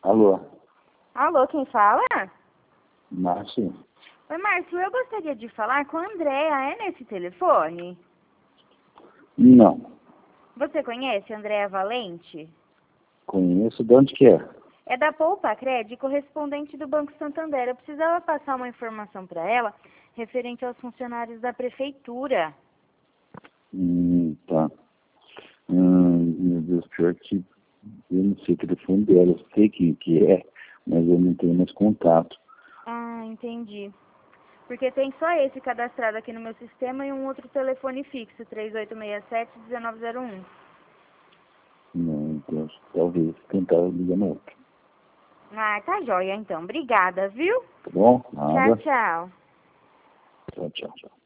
Alô, Alô, quem fala? Márcio? Oi, Márcio, eu gostaria de falar com a Andréa. É nesse telefone? Não, Você conhece a Andréa Valente? conheço. De onde que é? É da Poupa Cred, correspondente do Banco Santander. Eu precisava passar uma informação para ela referente aos funcionários da prefeitura. Tá. Meu Deus, pior que eu não sei o telefone dela. Eu sei que é, mas eu não tenho mais contato. Ah, entendi. Porque tem só esse cadastrado aqui no meu sistema e um outro telefone fixo, 3867-1901. Não, então, talvez tentar ligar no outro. Ah, tá joia então. Obrigada, viu? Tá bom? Tchau, Nada. tchau. Tchau, tchau.